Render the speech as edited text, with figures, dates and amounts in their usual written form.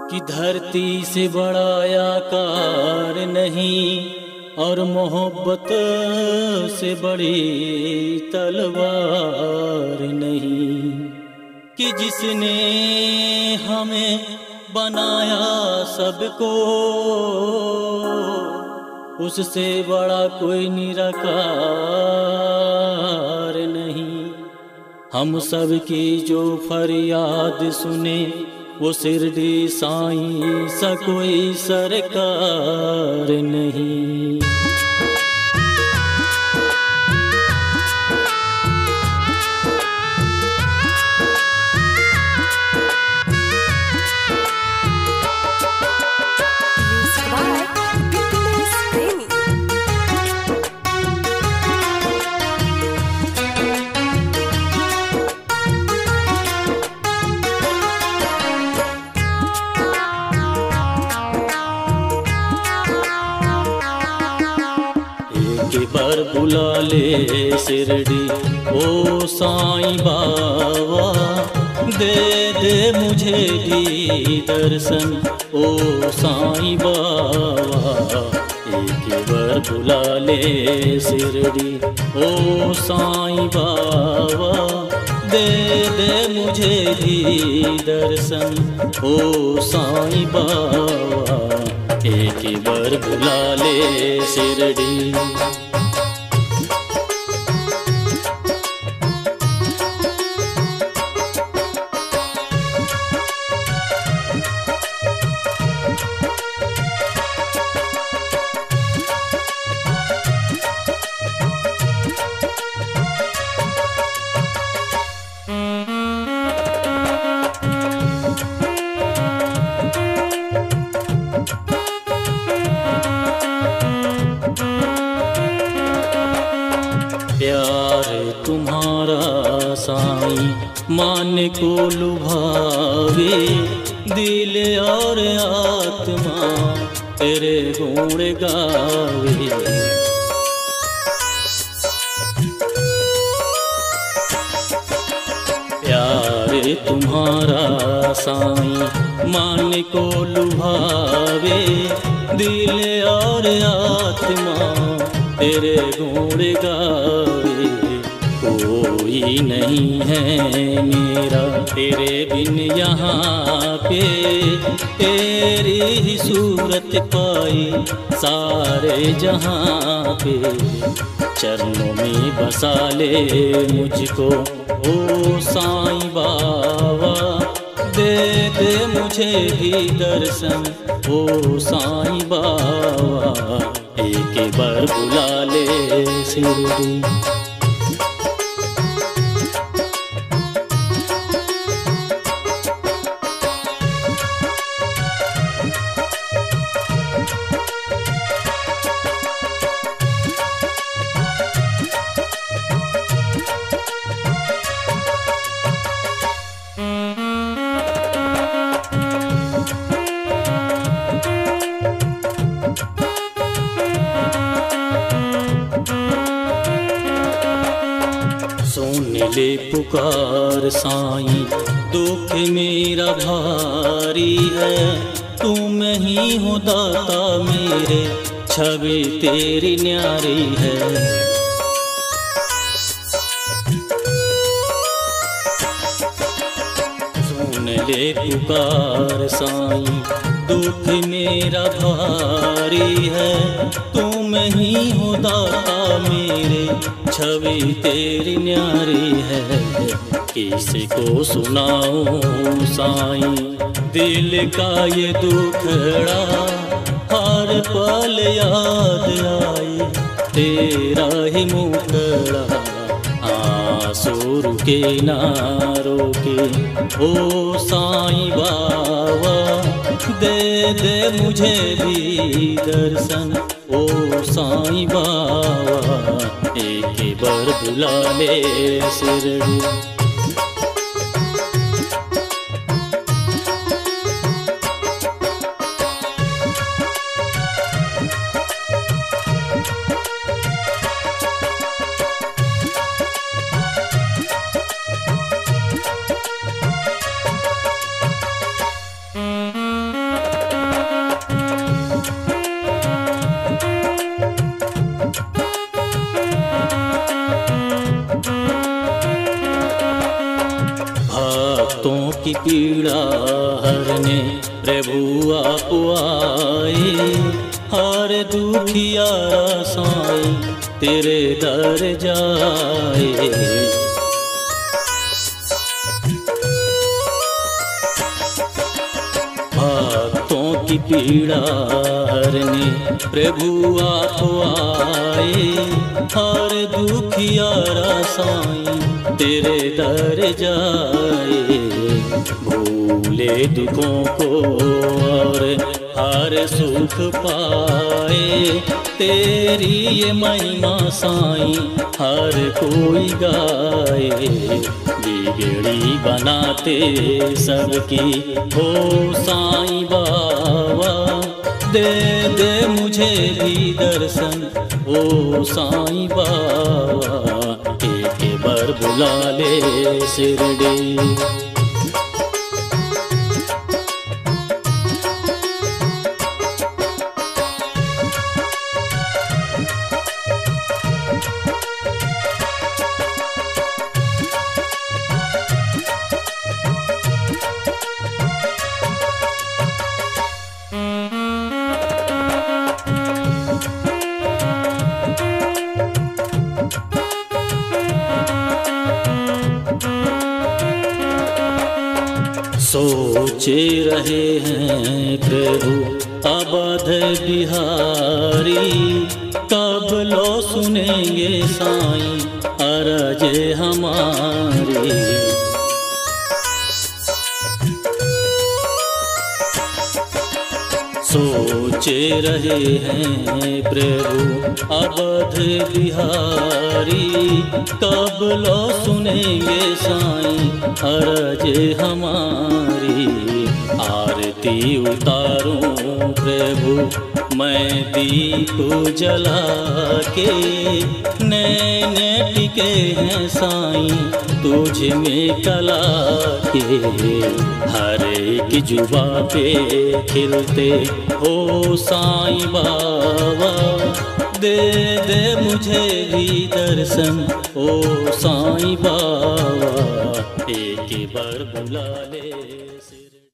कि धरती से बड़ा आकार नहीं और मोहब्बत से बड़ी तलवार नहीं, कि जिसने हमें बनाया सबको उससे बड़ा कोई निराकार नहीं। हम सब की जो फरियाद सुने वो शिरडी साईं सा कोई सरकार नहीं। पर बुला ले शिरडी ओ साईं बाबा, दे दे मुझे भी दर्शन ओ साईं बाबा। एक बार बुला ले शिरडी ओ साईं बाबा, दे दे मुझे भी दर्शन ओ साईं बाबा। एक बार बुला ले शिरडी। प्यार तुम्हारा साईं मान को लुभावे, दिल और आत्मा तेरे गुण गावे। प्यार तुम्हारा साईं मान को लुभावे, दिल और आत्मा तेरे गुण गावे। कोई नहीं है मेरा तेरे बिन यहाँ पे, तेरी ही सूरत पाई सारे जहाँ पे। चरणों में बसा ले मुझको ओ साईं बाबा, दे दे मुझे भी दर्शन ओ साईं बाबा। एक बार बुला ले शिरडी। सुन ले पुकार साईं, दुख मेरा भारी है, तुम ही हो दाता मेरे, छवि तेरी न्यारी है। सुन ले पुकार साईं, दुख मेरा भारी है, तुम ही हो दाता मेरे, छवि तेरी न्यारी है। किसी को सुनाऊं साईं दिल का ये दुखड़ा, हर पल याद आई तेरा ही मुखड़ा। आंसू रुके ना रोके ओ साईं बाबा, दे दे मुझे भी दर्शन ओ साईं बाबा। एक बार बुला ले शिरडी। पीड़ा हरने प्रभु आप आए। हर दुखियारा साईं तेरे दर जाए। भक्तों की पीड़ा हरने प्रभु आप आए। हर दुखियारा साईं तेरे दर जाए। भूले दुखों को और हर सुख पाए। तेरी ये महिमा साईं हर कोई गाए। बिगड़ी बनाते सबकी हो साईं बाबा। दे दे मुझे भी दर्शन ओ साईं बाबा। एक बार बुला ले शिरडी। सोचे रहे हैं प्रभु अवध बिहारी। कब लो सुनेंगे साईं अरज हमारी। सोचे रहे हैं प्रभु अवध बिहारी। कब लो सुनेंगे साईं अरज हमारी। आरती उतारूं प्रभु मैं दीप जला के। नैने टिके हैं साईं तुझ में कला के। हर एक जुबा पे खिलते हो साईं बाबा। दे दे मुझे भी दर्शन ओ साईं बाबा। एक बार बुला ले।